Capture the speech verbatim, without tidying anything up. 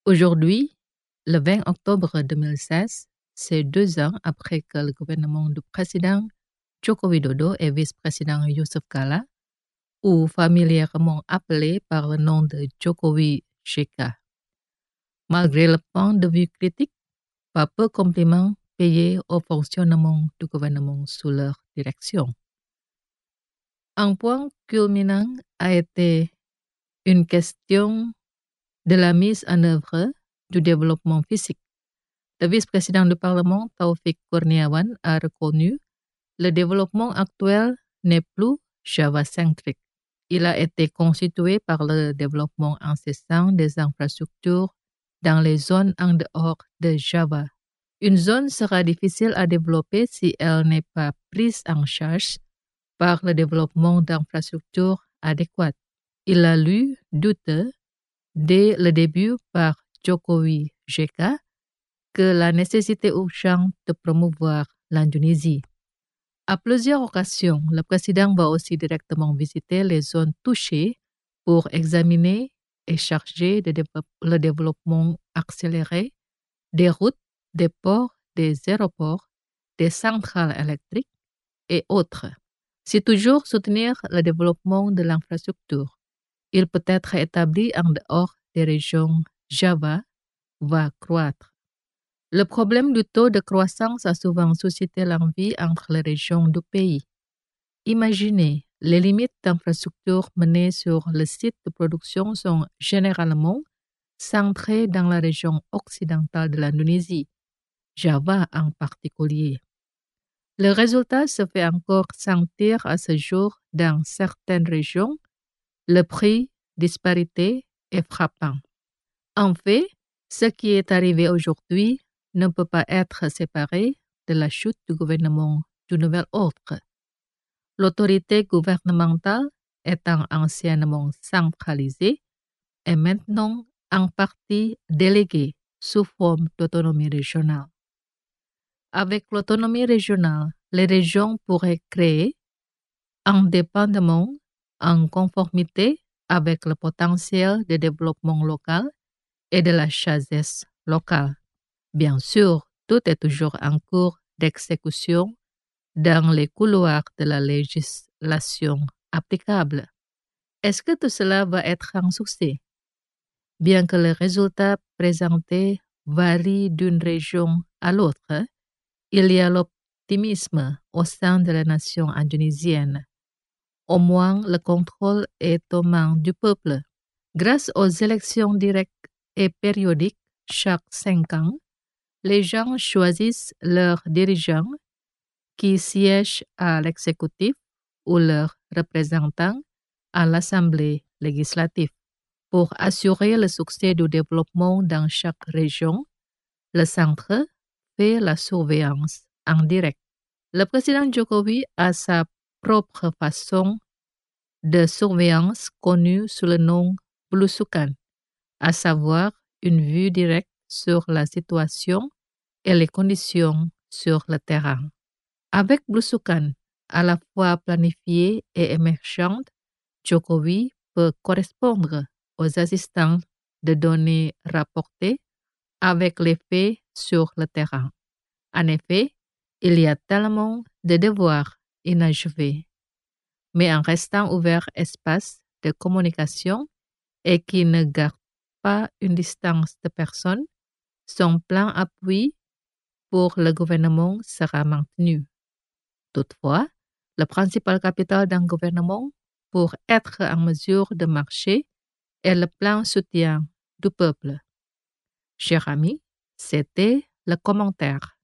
Aujourd'hui, le vingt octobre deux mille seize, c'est deux ans après que le gouvernement du président Joko Widodo et vice-président Youssef Kala, ou familièrement appelé par le nom de Jokowi J K. Malgré le point de vue critique, pas peu compliments payés au fonctionnement du gouvernement sous leur direction. Un point culminant a été une question de la mise en œuvre du développement physique. Le vice-président du Parlement, Taufik Kurniawan, a reconnu le développement actuel n'est plus Java-centrique. Il a été constitué par le développement incessant des infrastructures dans les zones en dehors de Java. Une zone sera difficile à développer si elle n'est pas prise en charge par le développement d'infrastructures adéquates. Il a lu douteux dès le début par Jokowi J K que la nécessité urgente de promouvoir l'Indonésie. À plusieurs occasions, le président va aussi directement visiter les zones touchées pour examiner et charger de dévo- le développement accéléré des routes, des ports, des aéroports, des centrales électriques et autres. Si toujours soutenir le développement de l'infrastructure, il peut être établi en dehors des régions Java, va croître. Le problème du taux de croissance a souvent suscité l'envie entre les régions du pays. Imaginez, les limites d'infrastructures menées sur le site de production sont généralement centrées dans la région occidentale de l'Indonésie, Java en particulier. Le résultat se fait encore sentir à ce jour dans certaines régions. Le prix disparité est frappant. En fait, ce qui est arrivé aujourd'hui ne peut pas être séparé de la chute du gouvernement du nouvel ordre. L'autorité gouvernementale étant anciennement centralisée est maintenant en partie déléguée sous forme d'autonomie régionale. Avec l'autonomie régionale, les régions pourraient créer indépendamment, en conformité avec le potentiel de développement local et de la richesse locale. Bien sûr, tout est toujours en cours d'exécution dans les couloirs de la législation applicable. Est-ce que tout cela va être un succès? Bien que les résultats présentés varient d'une région à l'autre, il y a l'optimisme au sein de la nation indonésienne. Au moins, le contrôle est aux mains du peuple. Grâce aux élections directes et périodiques chaque cinq ans, les gens choisissent leurs dirigeants qui siègent à l'exécutif ou leurs représentants à l'Assemblée législative. Pour assurer le succès du développement dans chaque région, le centre fait la surveillance en direct. Le président Jokowi a sa propre façon de surveillance connue sous le nom Blusukan, à savoir une vue directe sur la situation et les conditions sur le terrain. Avec Blusukan à la fois planifiée et émergente, Jokowi peut correspondre aux assistants de données rapportées avec les faits sur le terrain. En effet, il y a tellement de devoirs inachevés, mais en restant ouvert espace de communication et qui ne garde pas une distance de personne, son plein appui pour le gouvernement sera maintenu. Toutefois, le principal capital d'un gouvernement pour être en mesure de marcher est le plein soutien du peuple. Chers amis, c'était le commentaire.